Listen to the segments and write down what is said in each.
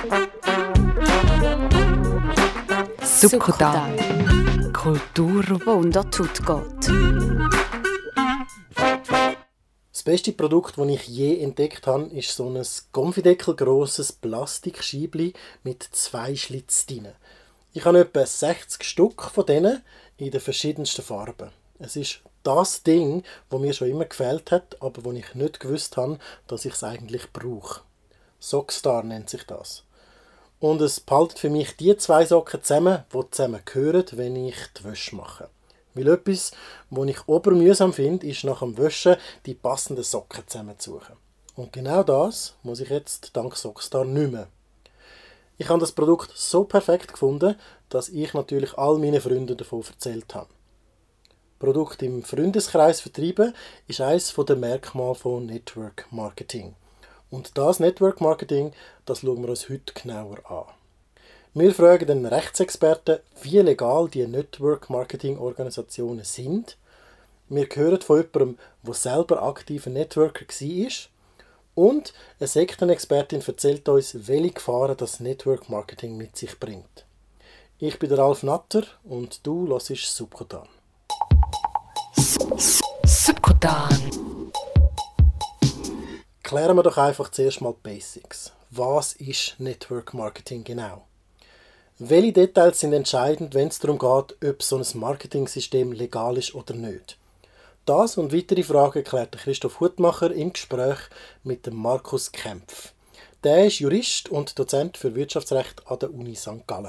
Succotan. Kultur, wo unter tut geht. Das beste Produkt, das ich je entdeckt habe, ist so ein Konfideckel-grosses Plastikscheibli mit 2 Schlitzen drin. Ich habe etwa 60 Stück von denen in den verschiedensten Farben. Es ist das Ding, das mir schon immer gefällt hat, aber wo ich nicht gewusst habe, dass ich es eigentlich brauche. Sockstar nennt sich das. Und es behaltet für mich die 2 Socken zusammen, die zusammen gehören, wenn ich die Wäsche mache. Weil etwas, was ich obermühsam finde, ist nach dem Waschen die passenden Socken zusammenzusuchen. Und genau das muss ich jetzt dank Sockstar nicht mehr. Ich habe das Produkt so perfekt gefunden, dass ich natürlich all meinen Freunden davon erzählt habe. Produkt im Freundeskreis vertreiben ist eines der Merkmale von Network Marketing. Und das Network Marketing, das schauen wir uns heute genauer an. Wir fragen den Rechtsexperten, wie legal die Network Marketing Organisationen sind. Wir hören von jemandem, der selber aktiver Networker war. Und eine Sektenexpertin erzählt uns, welche Gefahren das Network Marketing mit sich bringt. Ich bin der Ralf Natter und du hörst Succotan. Succotan. Klären wir doch einfach zuerst mal die Basics. Was ist Network Marketing genau? Welche Details sind entscheidend, wenn es darum geht, ob so ein Marketing-System legal ist oder nicht? Das und weitere Fragen klärt Christoph Hutmacher im Gespräch mit dem Markus Kempf. Der ist Jurist und Dozent für Wirtschaftsrecht an der Uni St. Gallen.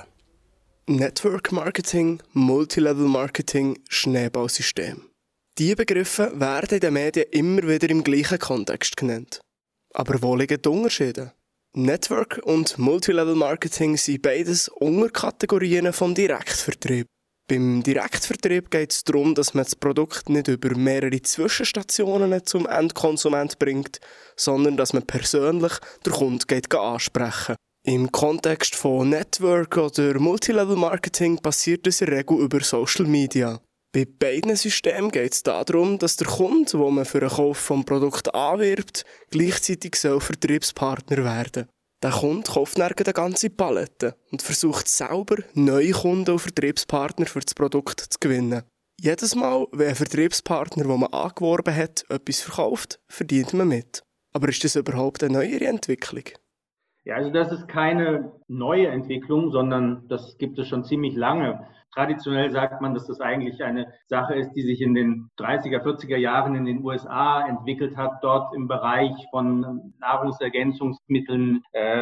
Network Marketing, Multilevel Marketing, Schneeballsystem. Diese Begriffe werden in den Medien immer wieder im gleichen Kontext genannt. Aber wo liegen die Unterschiede? Network und Multilevel Marketing sind beides Unterkategorien vom Direktvertrieb. Beim Direktvertrieb geht es darum, dass man das Produkt nicht über mehrere Zwischenstationen zum Endkonsument bringt, sondern dass man persönlich den Kunden ansprechen. Im Kontext von Network oder Multilevel Marketing passiert das in der Regel über Social Media. Bei beiden Systemen geht es darum, dass der Kunde, den man für den Kauf des Produkts anwirbt, gleichzeitig Vertriebspartner werden soll. Der Kunde kauft dann eine ganze Palette und versucht selber, neue Kunden und Vertriebspartner für das Produkt zu gewinnen. Jedes Mal, wenn ein Vertriebspartner, den man angeworben hat, etwas verkauft, verdient man mit. Aber ist das überhaupt eine neuere Entwicklung? Ja, also das ist keine neue Entwicklung, sondern das gibt es schon ziemlich lange. Traditionell sagt man, dass das eigentlich eine Sache ist, die sich in den 30er, 40er Jahren in den USA entwickelt hat, dort im Bereich von Nahrungsergänzungsmitteln,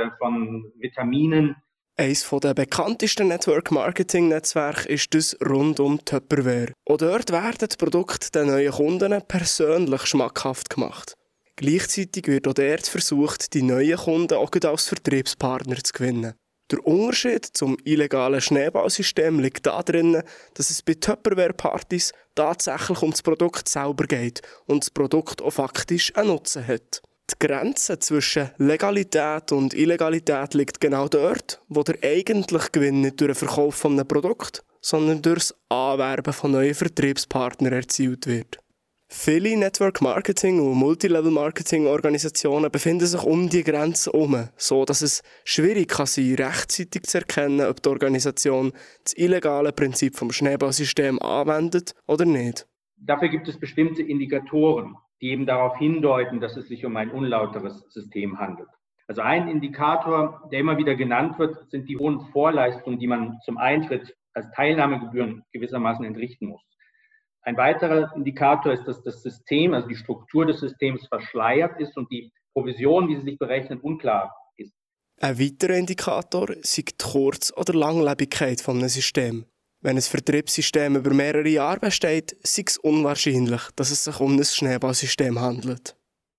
von Vitaminen. Eines der bekanntesten Network-Marketing-Netzwerke ist das rund um Tupperware. Auch dort werden die Produkte den neuen Kunden persönlich schmackhaft gemacht. Gleichzeitig wird auch dort versucht, die neuen Kunden auch als Vertriebspartner zu gewinnen. Der Unterschied zum illegalen Schneeballsystem liegt darin, dass es bei Tupperware-Partys tatsächlich um das Produkt selber geht und das Produkt auch faktisch einen Nutzen hat. Die Grenze zwischen Legalität und Illegalität liegt genau dort, wo der eigentliche Gewinn nicht durch den Verkauf von einem Produkt, sondern durch das Anwerben von neuen Vertriebspartnern erzielt wird. Viele Network-Marketing- und Multilevel-Marketing-Organisationen befinden sich um die Grenze herum, so dass es schwierig kann sein, rechtzeitig zu erkennen, ob die Organisation das illegale Prinzip vom Schneeballsystem anwendet oder nicht. Dafür gibt es bestimmte Indikatoren, die eben darauf hindeuten, dass es sich um ein unlauteres System handelt. Also ein Indikator, der immer wieder genannt wird, sind die hohen Vorleistungen, die man zum Eintritt als Teilnahmegebühren gewissermaßen entrichten muss. Ein weiterer Indikator ist, dass das System, also die Struktur des Systems verschleiert ist und die Provision, wie sie sich berechnet, unklar ist. Ein weiterer Indikator ist die Kurz- oder Langlebigkeit eines Systems. Wenn ein Vertriebssystem über mehrere Jahre besteht, ist es unwahrscheinlich, dass es sich um ein Schneeballsystem handelt.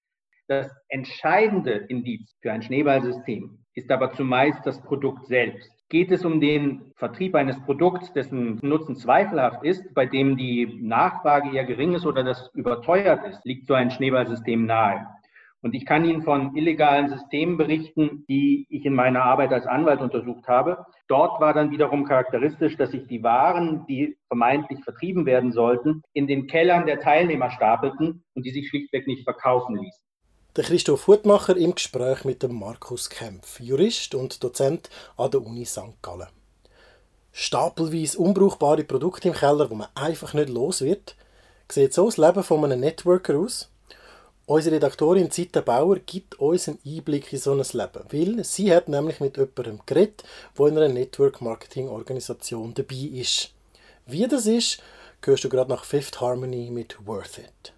Das entscheidende Indiz für ein Schneeballsystem ist aber zumeist das Produkt selbst. Geht es um den Vertrieb eines Produkts, dessen Nutzen zweifelhaft ist, bei dem die Nachfrage eher gering ist oder das überteuert ist, liegt so ein Schneeballsystem nahe. Und ich kann Ihnen von illegalen Systemen berichten, die ich in meiner Arbeit als Anwalt untersucht habe. Dort war dann wiederum charakteristisch, dass sich die Waren, die vermeintlich vertrieben werden sollten, in den Kellern der Teilnehmer stapelten und die sich schlichtweg nicht verkaufen ließen. Der Christoph Hutmacher im Gespräch mit dem Markus Kempf, Jurist und Dozent an der Uni St. Gallen. Stapelweise unbrauchbare Produkte im Keller, die man einfach nicht los wird. Sieht so das Leben von einem Networker aus? Unsere Redaktorin Zita Bauer gibt uns einen Einblick in so ein Leben, weil sie hat nämlich mit jemandem geredet, der in einer Network-Marketing-Organisation dabei ist. Wie das ist, hörst du gerade nach Fifth Harmony mit Worth It.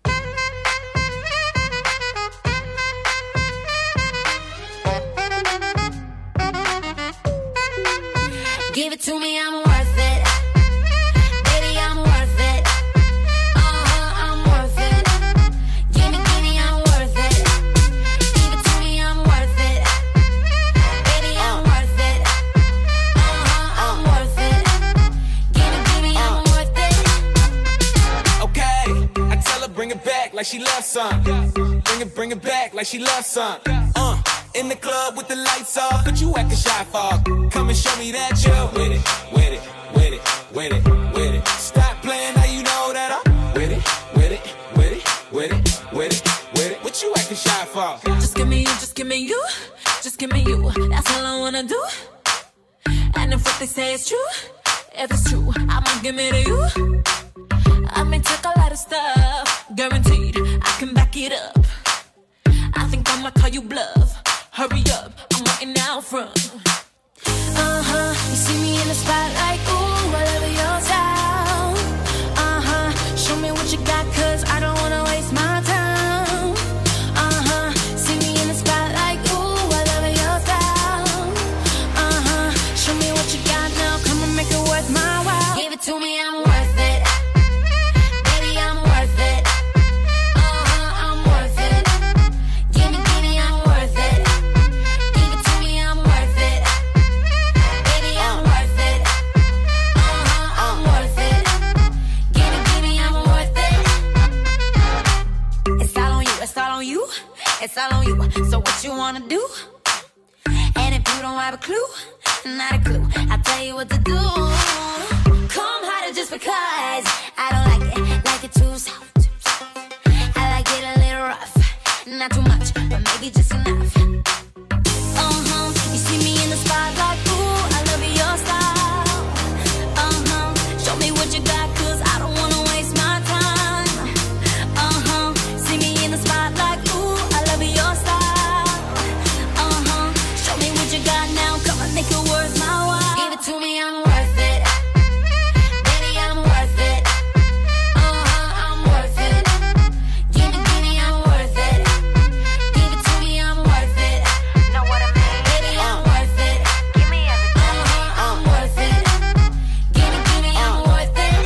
Give it to me, I'm worth it. Baby, I'm worth it. I'm worth it. Give me, I'm worth it. Give it to me, I'm worth it. Baby, I'm worth it. I'm worth it. Give me, I'm worth it. Okay, I tell her bring it back like she loves some. Bring it back like she loves some. In the club with the lights off, but you acting shy for. Come and show me that you're with it, with it, with it, with it, with it. Stop playing, now you know that I'm with it, with it, with it, with it, with it, with it. What you acting shy for? Just give me you, just give me you, just give me you. That's all I wanna do. And if what they say is true, if it's true, I'ma give it to you. I may take a lot of stuff, guaranteed I can back it up. I think I'ma call you bluff. Hurry up, I'm waiting out front. You see me in the spotlight, ooh, I love your style. Show me what you got, cause I don't wanna waste my time. See me in the spotlight, ooh, I love your style. Show me what you got now, come and make it worth my while. Give it to me, I'm worth it. Baby, I'm worth it. I'm worth it. Give me, I'm worth it. Give it to me, I'm worth it. Baby, I'm worth it. I'm worth it. Give me, I'm worth it. It's all on you, it's all on you, it's all on you. So what you wanna do? And if you don't have a clue, not a clue, I'll tell you what to do. Come harder just because I don't like it too soft. I like it a little rough, not too much, but maybe just enough. You see me in the spotlight, ooh, I love your style. Show me what you got, cause I don't wanna waste my time. See me in the spotlight, ooh, I love your style. Show me what you got now, come on, make it worth my while. Give it to me, I'm worth it. Baby, I'm worth it. I'm worth it. Give me, I'm worth it. Give it to me, I'm worth it. Know what I mean? Baby, I'm worth it. Give me everything. I'm worth it. Give me, I'm worth it.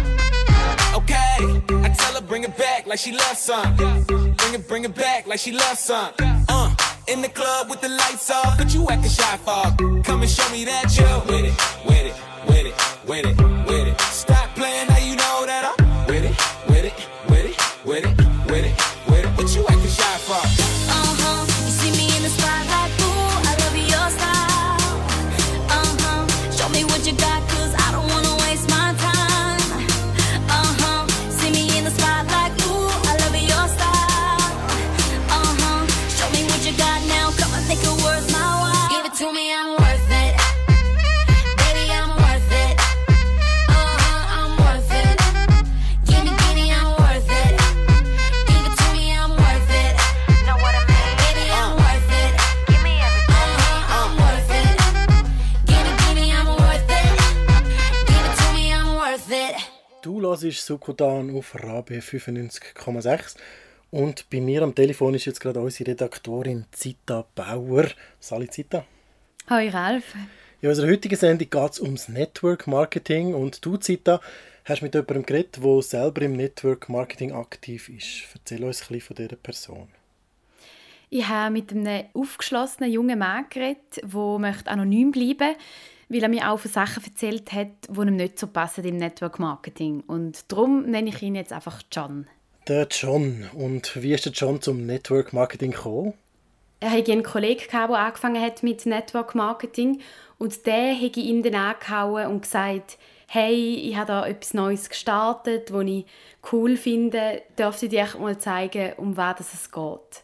Okay, I tell her bring it back like she loves some. Bring it back like she loves some. In the club with the lights off, but you acting shy for. Come and show me that you're with it, with it, with it, with it, with it. Stop playing, now you know that I'm with it, with it, with it, with it, with it, with it. What you acting shy for? You see me in the spotlight, ooh, I love your style. Show me what you got, cause I don't wanna waste my time. See me in the spotlight, ooh, I love your style. Show me what you got now, come on, make it worth my while. Give it to me, I'm worth it. Baby, I'm worth it. I'm worth it. Give me, I'm worth it. Give it to me, I'm worth it. Know what I mean? Baby, I'm worth it. Give me everything. I'm worth it. Give me, I'm worth it. Give it to me, I'm worth it. Du hörst Sukudan auf Rabe 95,6 und bei mir am Telefon ist jetzt gerade unsere Redaktorin Zita Bauer. Sali Zita. Hoi Ralf. In unserer heutigen Sendung geht es ums Network Marketing und du, Zita, hast mit jemandem geredet, der selber im Network Marketing aktiv ist. Erzähl uns ein bisschen von dieser Person. Ich habe mit einem aufgeschlossenen jungen Mann geredet, der anonym bleiben möchte, weil er mir auch von Sachen erzählt hat, die ihm nicht so passen im Network Marketing. Und darum nenne ich ihn jetzt einfach John. Der John. Und wie ist der John zum Network Marketing gekommen? Er hatte einen Kollegen, der angefangen hat mit Network Marketing. Und der hat ihn dann angehauen und gesagt, hey, ich habe da etwas Neues gestartet, das ich cool finde. Darf ich dir mal zeigen, um was es geht?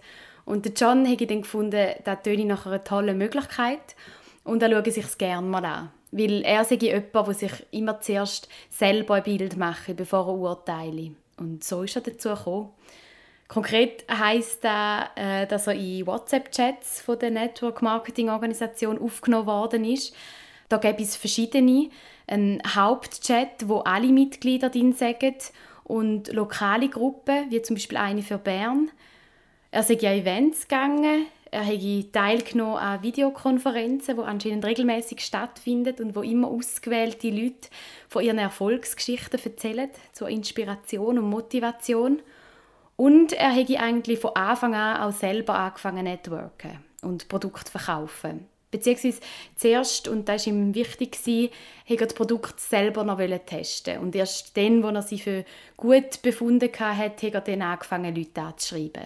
Und der John habe ich dann gefunden, das töne nach einer tollen Möglichkeit und er schaue sich es gerne mal an. Weil er sei jemand, der sich immer zuerst selber ein Bild mache, bevor er urteile. Und so ist er dazu gekommen. Konkret heisst das, dass er in WhatsApp-Chats von der Network-Marketing-Organisation aufgenommen worden ist. Da gibt es verschiedene. Ein Hauptchat, wo alle Mitglieder drin sagen, und lokale Gruppen, wie zum Beispiel eine für Bern. Er sei an Events gegangen, er habe teilgenommen an Videokonferenzen, die anscheinend regelmäßig stattfinden und wo immer ausgewählte Leute von ihren Erfolgsgeschichten erzählen, zur Inspiration und Motivation. Und er habe eigentlich von Anfang an auch selber angefangen zu networken und Produkte verkaufen. Beziehungsweise zuerst, und das war ihm wichtig, wollte er das Produkt selber noch testen. Und erst dann, als er sie für gut befunden hatte, hat er dann angefangen, Leute anzuschreiben.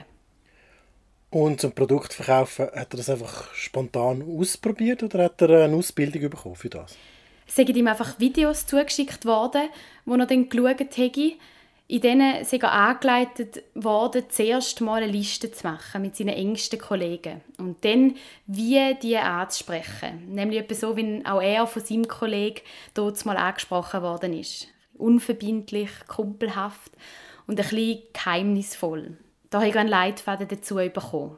Und zum Produkt verkaufen, hat er das einfach spontan ausprobiert oder hat er eine Ausbildung bekommen für das? Es sind ihm einfach Videos zugeschickt worden, die er dann geschaut hat. In denen sei er angeleitet worden, zuerst mal eine Liste zu machen mit seinen engsten Kollegen. Und dann, wie die anzusprechen. Nämlich etwa so, wie auch er von seinem Kollegen dort mal angesprochen worden ist. Unverbindlich, kumpelhaft und ein bisschen geheimnisvoll. Da habe ich einen Leitfaden dazu bekommen.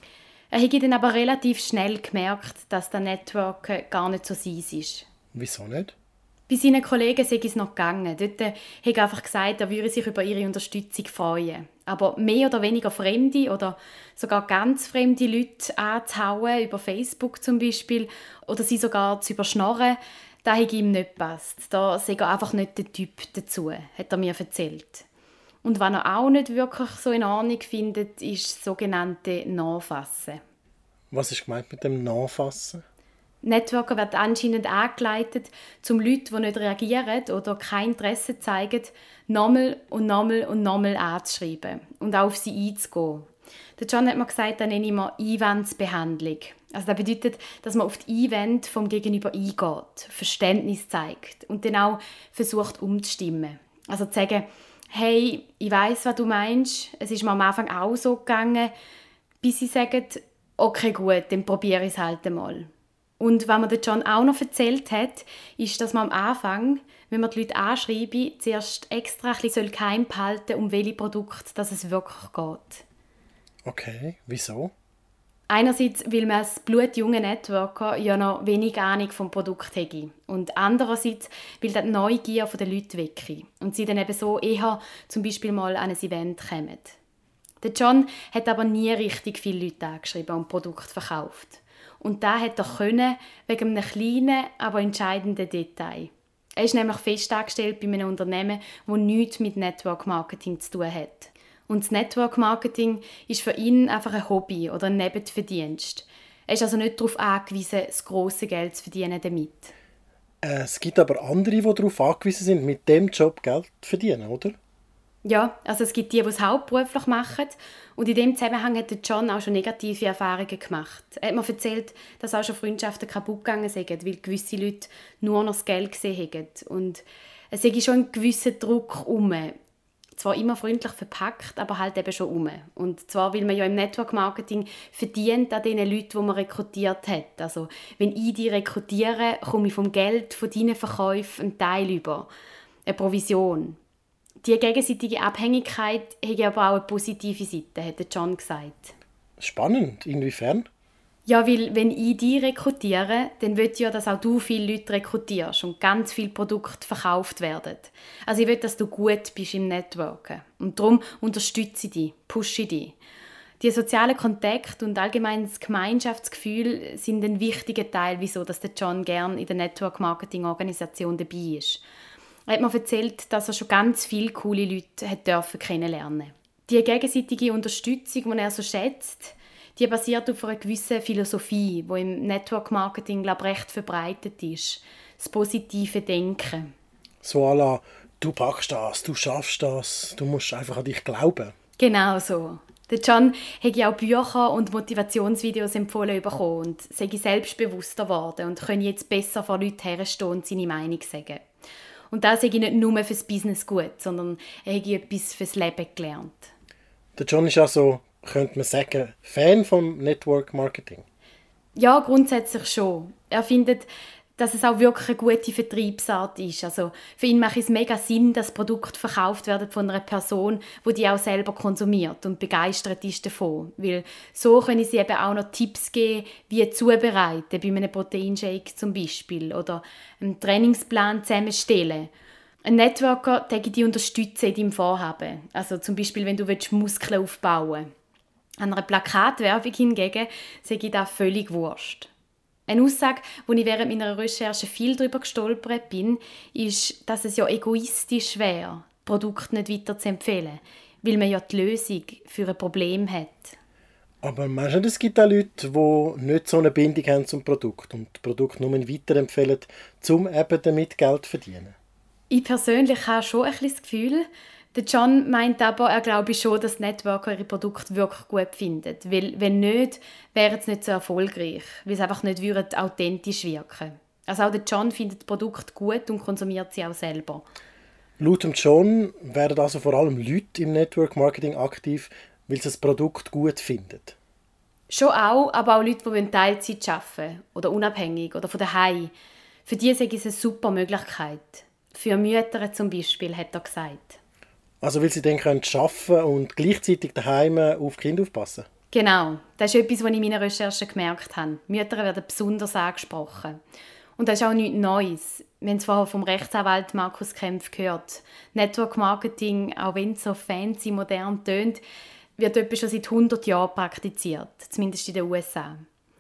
Er hat dann aber relativ schnell gemerkt, dass das Networken gar nicht so sein ist. Wieso nicht? Bei seinen Kollegen sei es noch gegangen. Dort hat er einfach gesagt, er würde sich über ihre Unterstützung freuen. Aber mehr oder weniger fremde oder sogar ganz fremde Leute anzuhauen, über Facebook zum Beispiel, oder sie sogar zu überschnorren, das hat ihm nicht gepasst. Da sei er einfach nicht der Typ dazu, hat er mir erzählt. Und was er auch nicht wirklich so in Ordnung findet, ist das sogenannte Nachfassen. Was ist gemeint mit dem Nachfassen? Networker werden anscheinend angeleitet, um Leute, die nicht reagieren oder kein Interesse zeigen, nochmal und nochmal und nochmal anzuschreiben und auch auf sie einzugehen. Der John hat mir gesagt, das nenne ich mal Einwandsbehandlung. Also das bedeutet, dass man auf die Einwände vom Gegenüber eingeht, Verständnis zeigt und dann auch versucht umzustimmen. Also zu sagen, hey, ich weiss, was du meinst, es ist mir am Anfang auch so gegangen, bis sie sagen, okay, gut, dann probiere ich es halt einmal. Und was mir der John auch noch erzählt hat, ist, dass man am Anfang, wenn man die Leute anschreibe, zuerst extra ein bisschen geheim behalten, um welche Produkte dass es wirklich geht. Okay, wieso? Einerseits, weil man als blutjunger Networker ja noch wenig Ahnung vom Produkt hätte. Und andererseits, weil das die Neugier der Leute wecke. Und sie dann eben so eher zum Beispiel mal an ein Event kommen. Der John hat aber nie richtig viele Leute angeschrieben und Produkte verkauft. Und das hat er können, wegen einem kleinen, aber entscheidenden Detail. Er ist nämlich fest angestellt bei einem Unternehmen, das nichts mit Network Marketing zu tun hat. Und das Network Marketing ist für ihn einfach ein Hobby oder ein Nebenverdienst. Er ist also nicht darauf angewiesen, das grosse Geld zu verdienen damit. Es gibt aber andere, die darauf angewiesen sind, mit dem Job Geld zu verdienen, oder? Ja, also es gibt die es hauptberuflich machen. Und in diesem Zusammenhang hat John auch schon negative Erfahrungen gemacht. Er hat mir erzählt, dass auch schon Freundschaften kaputt gegangen sind, weil gewisse Leute nur noch das Geld gesehen haben. Und es sei schon ein gewisser Druck herum. Zwar immer freundlich verpackt, aber halt eben schon herum. Und zwar, weil man ja im Network Marketing verdient an den Leuten, die man rekrutiert hat. Also, wenn ich die rekrutiere, komme ich vom Geld von deinen Verkäufen einen Teil über. Eine Provision. Die gegenseitige Abhängigkeit hat aber auch eine positive Seite, hat John gesagt. Spannend. Inwiefern? Ja, weil wenn ich dich rekrutiere, dann will ich ja, dass auch du viele Leute rekrutierst und ganz viele Produkte verkauft werden. Also ich will, dass du gut bist im Networken. Und darum unterstütze ich dich, pushe dich. Die sozialen Kontakte und allgemein das Gemeinschaftsgefühl sind ein wichtiger Teil, wieso dass der John gerne in der Network-Marketing-Organisation dabei ist. Er hat mir erzählt, dass er schon ganz viele coole Leute kennenlernen durfte. Die gegenseitige Unterstützung, die er so schätzt, die basiert auf einer gewissen Philosophie, die im Network Marketing recht verbreitet ist. Das positive Denken. So à la, du packst das, du schaffst das, du musst einfach an dich glauben. Genau so. Der John hat auch Bücher und Motivationsvideos empfohlen bekommen und sei selbstbewusster geworden und kann jetzt besser vor Leuten herstehen und seine Meinung sagen. Und das sage ich nicht nur fürs Business gut, sondern er hat etwas fürs Leben gelernt. Der John ist also könnte man sagen, Fan vom Network Marketing? Ja, grundsätzlich schon. Er findet, dass es auch wirklich eine gute Vertriebsart ist. Also für ihn macht es mega Sinn, dass Produkte verkauft werden von einer Person, die auch selber konsumiert und begeistert ist davon. Weil so können sie eben auch noch Tipps geben, wie zubereiten, bei einem Proteinshake zum Beispiel, oder einen Trainingsplan zusammenstellen. Ein Networker die unterstützen in deinem Vorhaben. Also zum Beispiel, wenn du Muskeln aufbauen willst. An einer Plakatwerbung hingegen sage ich das völlig wurscht. Eine Aussage, wo ich während meiner Recherche viel darüber gestolpert bin, ist, dass es ja egoistisch wäre, Produkte nicht weiter zu empfehlen, weil man ja die Lösung für ein Problem hat. Aber meinst du, es gibt auch Leute, die nicht so eine Bindung haben zum Produkt und das Produkt nur weiterempfehlen, um eben damit Geld zu verdienen? Ich persönlich habe schon ein bisschen das Gefühl, der John meint aber, er glaube schon, dass Networker ihre Produkte wirklich gut finden. Weil, wenn nicht, wären sie nicht so erfolgreich, weil sie einfach nicht authentisch wirken. Also auch der John findet Produkte gut und konsumiert sie auch selber. Laut dem John werden also vor allem Leute im Network Marketing aktiv, weil sie das Produkt gut finden. Schon auch, aber auch Leute, die Teilzeit arbeiten oder unabhängig oder von daheim. Für die ist es eine super Möglichkeit. Für Mütter zum Beispiel, hat er gesagt. Also weil sie dann arbeiten können und gleichzeitig daheim auf die Kinder aufpassen? Genau, das ist etwas, was ich in meiner Recherche gemerkt habe. Mütter werden besonders angesprochen. Und das ist auch nichts Neues. Wir haben es vorher vom Rechtsanwalt Markus Kempf gehört. Network Marketing, auch wenn es so fancy, modern tönt, wird etwa schon seit 100 Jahren praktiziert, zumindest in den USA.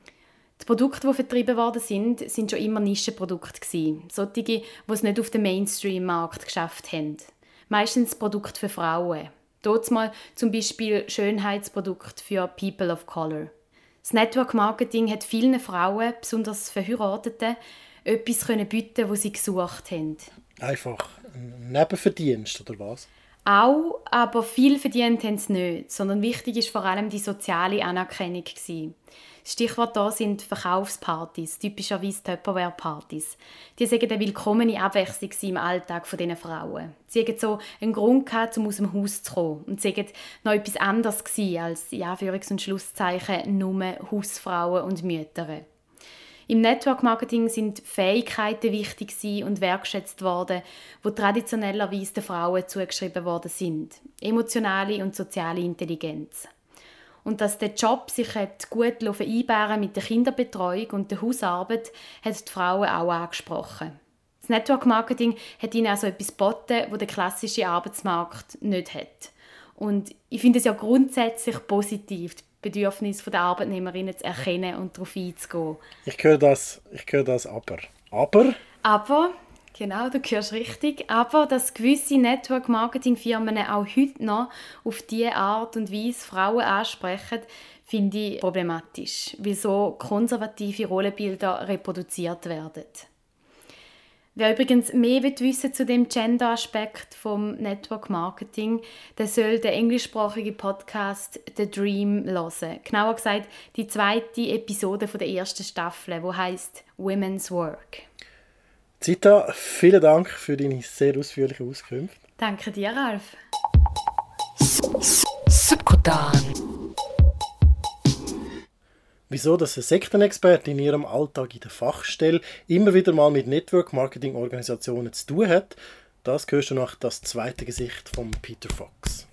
Die Produkte, die vertrieben worden sind schon immer Nischenprodukte gewesen. Solche, die es nicht auf den Mainstream-Markt geschafft haben. Meistens Produkte für Frauen. Dort mal zum Beispiel Schönheitsprodukte für People of Color. Das Network Marketing hat vielen Frauen, besonders Verheirateten, etwas bieten, was sie gesucht haben. Einfach ein Nebenverdienst, oder was? Auch, aber viel verdient haben sie nicht, sondern wichtig war vor allem die soziale Anerkennung. Stichwort da sind Verkaufspartys, typischerweise Tupperware-Partys. Die sagen eine willkommene Abwechslung im Alltag dieser Frauen. Sie hatten so einen Grund gehabt, um aus dem Haus zu kommen. Und sie waren noch etwas anderes als, in Anführungs- und Schlusszeichen, nur Hausfrauen und Mütter. Im Network Marketing sind Fähigkeiten wichtig und wertschätzt worden, die traditionellerweise den Frauen zugeschrieben worden sind. Emotionale und soziale Intelligenz. Und dass der Job sich gut vereinbaren mit der Kinderbetreuung und der Hausarbeit, hat die Frauen auch angesprochen. Das Network Marketing hat ihnen also etwas geboten, das der klassische Arbeitsmarkt nicht hat. Und ich finde es ja grundsätzlich positiv, die Bedürfnisse der Arbeitnehmerinnen zu erkennen und darauf einzugehen. Ich höre das aber. Aber, genau, du hörst richtig, aber dass gewisse Network-Marketing-Firmen auch heute noch auf diese Art und Weise Frauen ansprechen, finde ich problematisch, weil so konservative Rollenbilder reproduziert werden. Wer übrigens mehr wissen zu dem Gender-Aspekt vom Network Marketing, der soll den englischsprachigen Podcast «The Dream» hören. Genauer gesagt, die 2. Episode der 1. Staffel, die heisst «Women's Work». Zita, vielen Dank für deine sehr ausführliche Auskünfte. Danke dir, Ralf. Subkutan. Wieso dass eine Sektenexpertin in ihrem Alltag in der Fachstelle immer wieder mal mit Network-Marketing-Organisationen zu tun hat, das hörst du nach das 2. Gesicht von Peter Fox.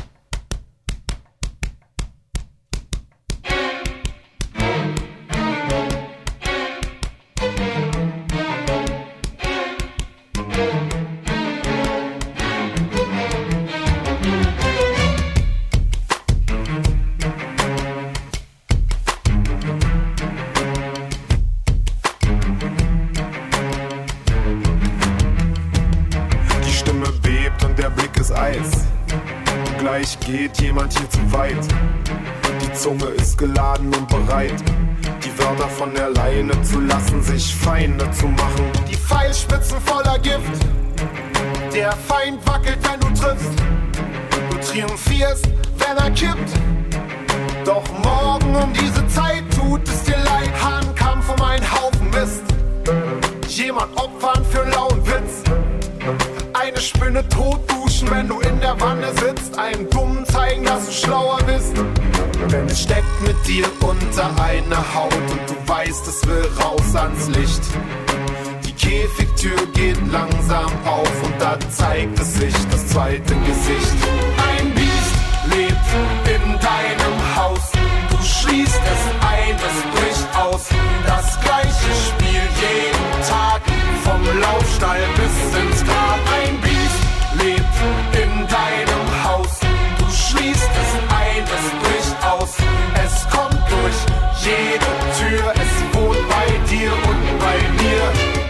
Gleich geht jemand hier zu weit. Die Zunge ist geladen und bereit, die Wörter von der Leine zu lassen, sich Feinde zu machen. Die Pfeilspitzen voller Gift, der Feind wackelt, wenn du triffst. Du triumphierst, wenn er kippt. Doch morgen um diese Zeit tut es dir leid. Hahnkampf um einen Haufen Mist. Jemand opfern für lauen Witz. Eine Spinne tot duschen, wenn du in der Wanne sitzt. Einem Dummen zeigen, dass du schlauer bist. Denn es steckt mit dir unter einer Haut und du weißt, es will raus ans Licht. Die Käfigtür geht langsam auf und da zeigt es sich, das zweite Gesicht. Ein Biest lebt in deinem Haus, du schließt es ein, es bricht aus. Das gleiche Spiel jeden Tag, vom Laufstall bis ins Grab. Ein Biest lebt in deinem Haus, du schließt es ein, es bricht aus. Es kommt durch jede Tür, es wohnt bei dir und bei mir.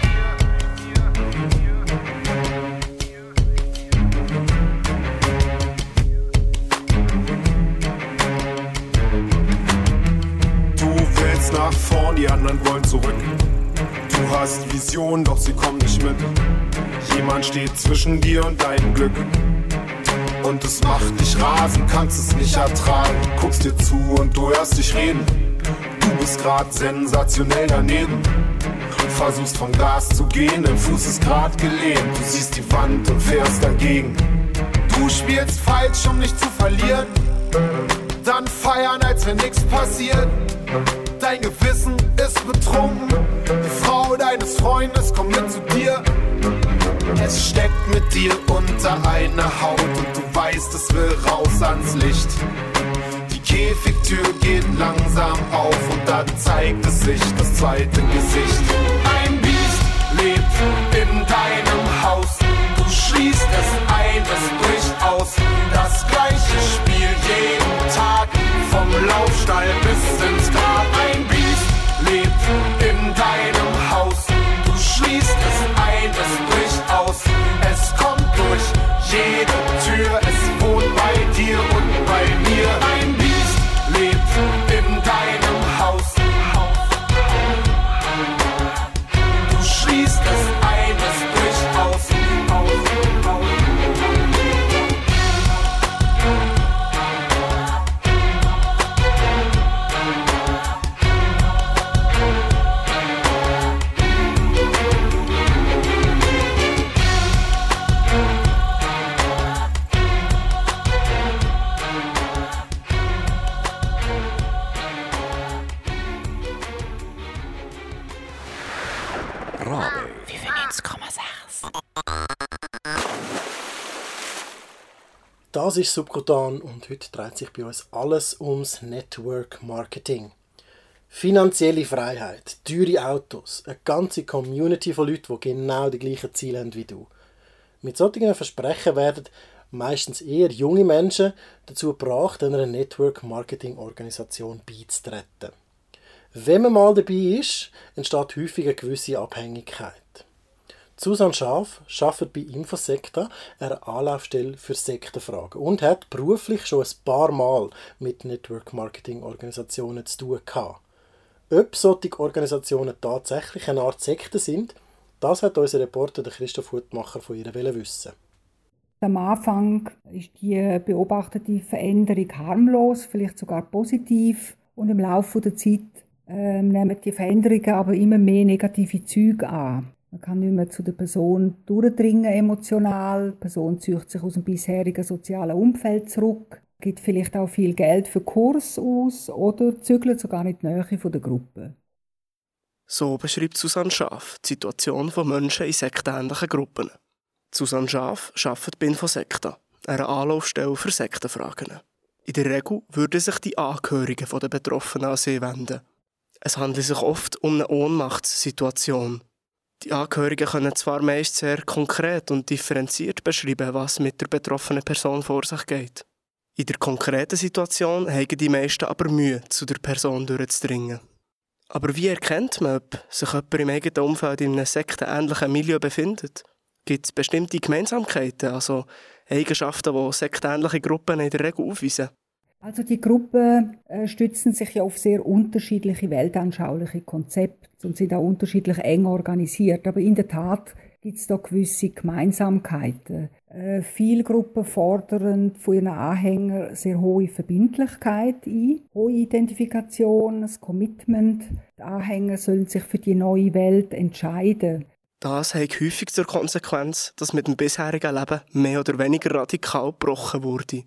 Nach vorn, die anderen wollen zurück. Du hast Vision, doch sie kommen nicht mit. Jemand steht zwischen dir und deinem Glück. Und es macht dich rasend, kannst es nicht ertragen. Guckst dir zu und du hörst dich reden. Du bist grad sensationell daneben. Versuchst vom Gas zu gehen, dein Fuß ist grad gelähmt. Du siehst die Wand und fährst dagegen. Du spielst falsch, um nicht zu verlieren. Dann feiern, als wenn nichts passiert. Dein Gewissen ist betrunken. Die Frau deines Freundes kommt mit zu dir. Es steckt mit dir unter einer Haut und du weißt, es will raus ans Licht. Die Käfigtür geht langsam auf und da zeigt es sich, das zweite Gesicht. Ein Biest lebt in deinem Haus, du schließt es ein, es bricht aus. Das gleiche Spiel jeden Tag, vom Laufstall bis ins Grab. Ein Biest lebt in deinem Haus, du schließt es ein, es bricht aus. Es kommt durch jede Tür, es wohnt bei dir und bei mir. Ein Biest lebt in deinem Haus, du schließt es ein, es bricht aus. Das ist Subkutan und heute dreht sich bei uns alles ums Network Marketing. Finanzielle Freiheit, teure Autos, eine ganze Community von Leuten, die genau die gleichen Ziele haben wie du. Mit solchen Versprechen werden meistens eher junge Menschen dazu gebracht, einer Network Marketing Organisation beizutreten. Wenn man mal dabei ist, entsteht häufig eine gewisse Abhängigkeit. Susanne Schaaf arbeitet bei Infosecta, einer Anlaufstelle für Sektenfragen, und hat beruflich schon ein paar Mal mit Network-Marketing-Organisationen zu tun gehabt. Ob solche Organisationen tatsächlich eine Art Sekte sind, das hat unser Reporter Christoph Hutmacher von ihr wissen. Am Anfang ist die beobachtete Veränderung harmlos, vielleicht sogar positiv, und im Laufe der Zeit nehmen die Veränderungen aber immer mehr negative Züge an. Man kann nicht mehr zu der Person durchdringen emotional. Die Person zieht sich aus dem bisherigen sozialen Umfeld zurück, gibt vielleicht auch viel Geld für Kurs aus oder zügelt sogar in die Nähe von der Gruppe. So beschreibt Susanne Schaaf die Situation von Menschen in sektähnlichen Gruppen. Susanne Schaaf arbeitet bei Infosecta, einer Anlaufstelle für Sektenfragen. In der Regel würden sich die Angehörigen der Betroffenen an sie wenden. Es handelt sich oft um eine Ohnmachtssituation. Die Angehörigen können zwar meist sehr konkret und differenziert beschreiben, was mit der betroffenen Person vor sich geht. In der konkreten Situation haben die meisten aber Mühe, zu der Person durchzudringen. Aber wie erkennt man, ob sich jemand im eigenen Umfeld in einem sektenähnlichen Milieu befindet? Gibt es bestimmte Gemeinsamkeiten, also Eigenschaften, die sektenähnliche Gruppen in der Regel aufweisen? Also die Gruppen stützen sich ja auf sehr unterschiedliche weltanschauliche Konzepte und sind auch unterschiedlich eng organisiert. Aber in der Tat gibt es da gewisse Gemeinsamkeiten. Viele Gruppen fordern von ihren Anhängern sehr hohe Verbindlichkeit ein, hohe Identifikation, das Commitment. Die Anhänger sollen sich für die neue Welt entscheiden. Das hat häufig zur Konsequenz, dass mit dem bisherigen Leben mehr oder weniger radikal gebrochen wurde.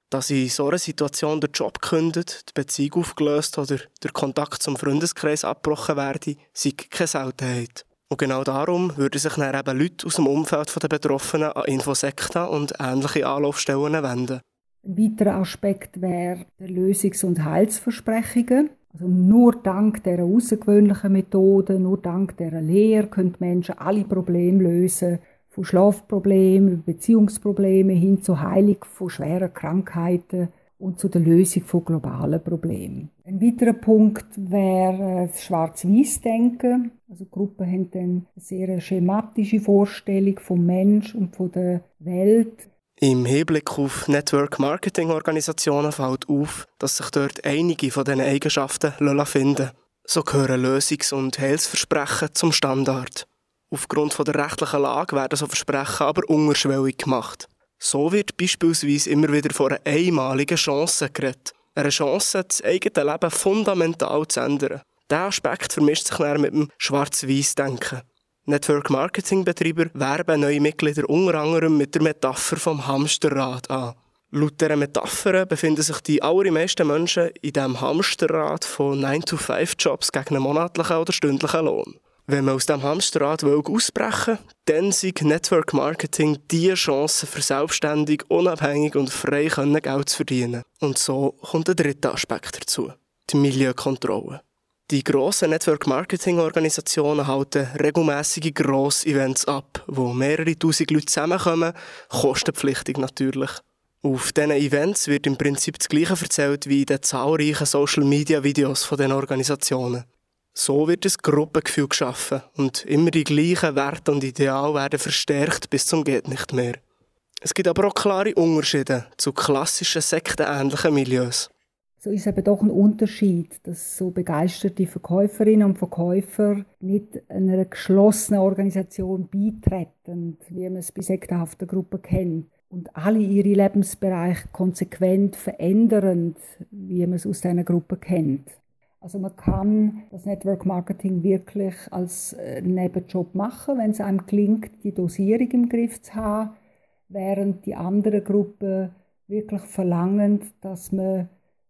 Dass in so einer Situation der Job gekündigt, die Beziehung aufgelöst oder der Kontakt zum Freundeskreis abgebrochen werde, sei keine Seltenheit. Und genau darum würden sich dann eben Leute aus dem Umfeld der Betroffenen an Infosekta und ähnliche Anlaufstellen wenden. Ein weiterer Aspekt wäre die Lösungs- und Heilsversprechungen. Also nur dank dieser außergewöhnlichen Methoden, nur dank dieser Lehre können die Menschen alle Probleme lösen. Von Schlafproblemen, über Beziehungsprobleme hin zur Heilung von schweren Krankheiten und zu der Lösung von globalen Problemen. Ein weiterer Punkt wäre das Schwarz-Weiß-Denken. Also die Gruppen haben dann eine sehr schematische Vorstellung vom Mensch und von der Welt. Im Hinblick auf Network-Marketing-Organisationen fällt auf, dass sich dort einige von diesen Eigenschaften finden lassen. So gehören Lösungs- und Heilsversprechen zum Standard. Aufgrund der rechtlichen Lage werden so Versprechen aber unterschwellig gemacht. So wird beispielsweise immer wieder von einer einmaligen Chance geredet. Eine Chance, das eigene Leben fundamental zu ändern. Dieser Aspekt vermischt sich dann mit dem Schwarz-Weiß-Denken. Network-Marketing-Betreiber werben neue Mitglieder unter anderem mit der Metapher vom Hamsterrad an. Laut dieser Metapher befinden sich die allermeisten Menschen in diesem Hamsterrad von 9-to-5-Jobs gegen einen monatlichen oder stündlichen Lohn. Wenn man aus diesem Hamsterrad ausbrechen will, dann sei Network Marketing die Chance, für selbstständig, unabhängig und frei Geld zu verdienen. Und so kommt ein dritter Aspekt dazu: die Milieukontrolle. Die grossen Network-Marketing-Organisationen halten regelmässige Gross-Events ab, wo mehrere tausend Leute zusammenkommen, kostenpflichtig natürlich. Auf diesen Events wird im Prinzip das Gleiche erzählt wie in den zahlreichen Social-Media-Videos von diesen Organisationen. So wird ein Gruppengefühl geschaffen und immer die gleichen Werte und Ideale werden verstärkt bis zum geht nicht mehr. Es gibt aber auch klare Unterschiede zu klassischen sektenähnlichen Milieus. So ist eben doch ein Unterschied, dass so begeisterte Verkäuferinnen und Verkäufer nicht einer geschlossenen Organisation beitreten, wie man es bei sektenhaften Gruppen kennt, und alle ihre Lebensbereiche konsequent verändern, wie man es aus diesen Gruppen kennt. Also man kann das Network Marketing wirklich als Nebenjob machen, wenn es einem gelingt, die Dosierung im Griff zu haben, während die anderen Gruppen wirklich verlangen, dass man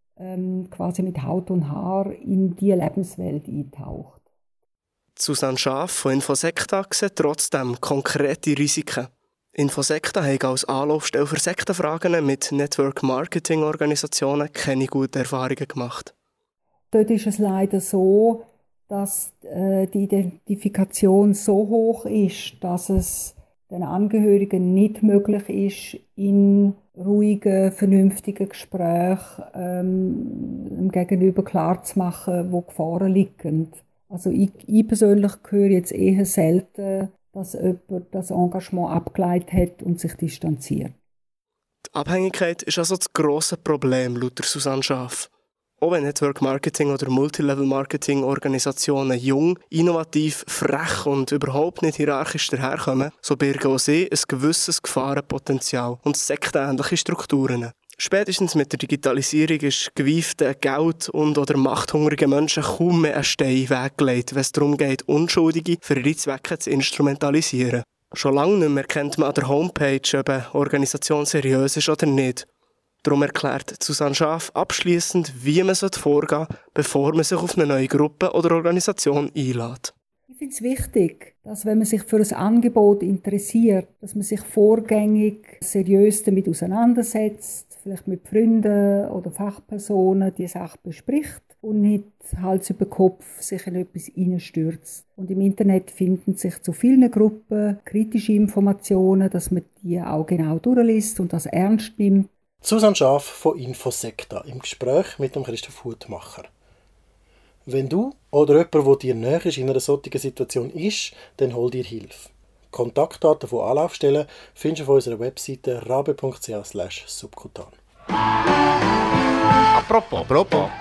quasi mit Haut und Haar in die Lebenswelt eintaucht. Susanne Schaaf von Infosekta sieht trotzdem konkrete Risiken. Infosekta hat als Anlaufstelle für Sektenfragen mit Network-Marketing-Organisationen keine guten Erfahrungen gemacht. Dort ist es leider so, dass die Identifikation so hoch ist, dass es den Angehörigen nicht möglich ist, in ruhigen, vernünftigen Gesprächen dem Gegenüber klarzumachen, wo Gefahren liegen. Also ich persönlich höre jetzt eher selten, dass jemand das Engagement abgeleitet hat und sich distanziert. Die Abhängigkeit ist also das grosse Problem, laut Susanne Schaaf. Auch wenn Network-Marketing- oder Multilevel-Marketing-Organisationen jung, innovativ, frech und überhaupt nicht hierarchisch daherkommen, so birgen auch sie ein gewisses Gefahrenpotenzial und sektenähnliche Strukturen. Spätestens mit der Digitalisierung ist gewieften, Geld- und/oder machthungrigen Menschen kaum mehr ein Stein weggelegt, wenn es darum geht, Unschuldige für ihre Zwecke zu instrumentalisieren. Schon lange nicht mehr erkennt man an der Homepage, ob eine Organisation seriös ist oder nicht. Darum erklärt Susanne Schaaf abschliessend, wie man vorgehen sollte, bevor man sich auf eine neue Gruppe oder Organisation einlädt. Ich finde es wichtig, dass wenn man sich für ein Angebot interessiert, dass man sich vorgängig seriös damit auseinandersetzt, vielleicht mit Freunden oder Fachpersonen die Sache bespricht und nicht Hals über Kopf sich in etwas hineinstürzt. Und im Internet finden sich zu vielen Gruppen kritische Informationen, dass man die auch genau durchliest und das ernst nimmt. Susanne Schaaf von Infosekta im Gespräch mit dem Christoph Hutmacher. Wenn du oder jemand, der dir näher ist, in einer solchen Situation ist, dann hol dir Hilfe. Kontaktdaten von Anlaufstellen findest du auf unserer Webseite rabe.ch/subkutan. Apropos.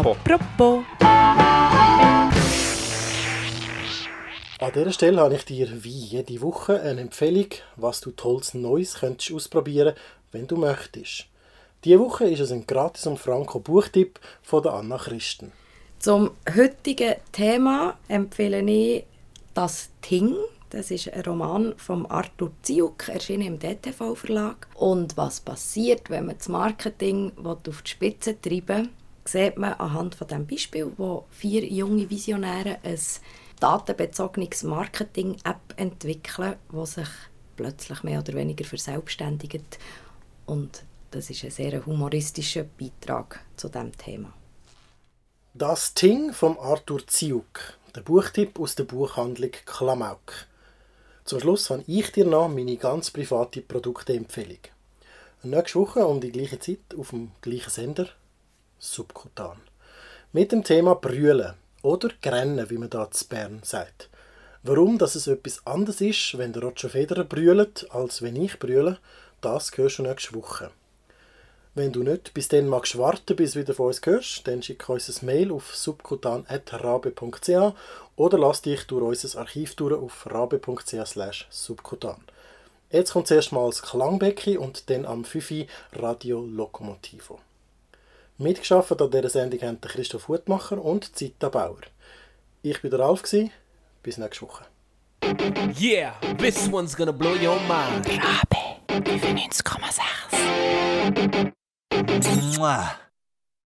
An dieser Stelle habe ich dir wie jede Woche eine Empfehlung, was du tolles Neues könntest ausprobieren, wenn du möchtest. Diese Woche ist es ein gratis und franko Buchtipp von der Anna Christen. Zum heutigen Thema empfehle ich «Das Ting» Das ist ein Roman von Arthur Ziuk, erschienen im DTV-Verlag. Und was passiert, wenn man das Marketing auf die Spitze treiben will, sieht man anhand von diesem Beispiel, wo 4 junge Visionäre ein datenbezogenes Marketing-App entwickeln, die sich plötzlich mehr oder weniger verselbstständigt. Und das ist ein sehr humoristischer Beitrag zu diesem Thema. Das Ting von Arthur Ziuk, der Buchtipp aus der Buchhandlung Klamauk. Zum Schluss habe ich dir noch meine ganz private Produkteempfehlung. Nächste Woche um die gleiche Zeit auf dem gleichen Sender, Subkutan. Mit dem Thema Brühlen oder Grennen, wie man da in Bern sagt. Warum dass es etwas anderes ist, wenn der Roger Federer brüllt, als wenn ich brülle, das hörst du nächste Woche. Wenn du nicht bis dann magst warten, bis du wieder von uns hörst, dann schick uns ein Mail auf subkutan@rabe.ch oder lass dich durch unser Archiv durch auf rabe.ch/subkutan. Jetzt kommt zuerst mal das Klangbecki und dann am 5 Uhr Radio Lokomotivo. Mitgearbeitet an dieser Sendung haben Christoph Hutmacher und Zita Bauer. Ich war der Ralf. Bis nächste Woche. Yeah, this one's gonna blow your mind. Rabe 95,6. Mwah.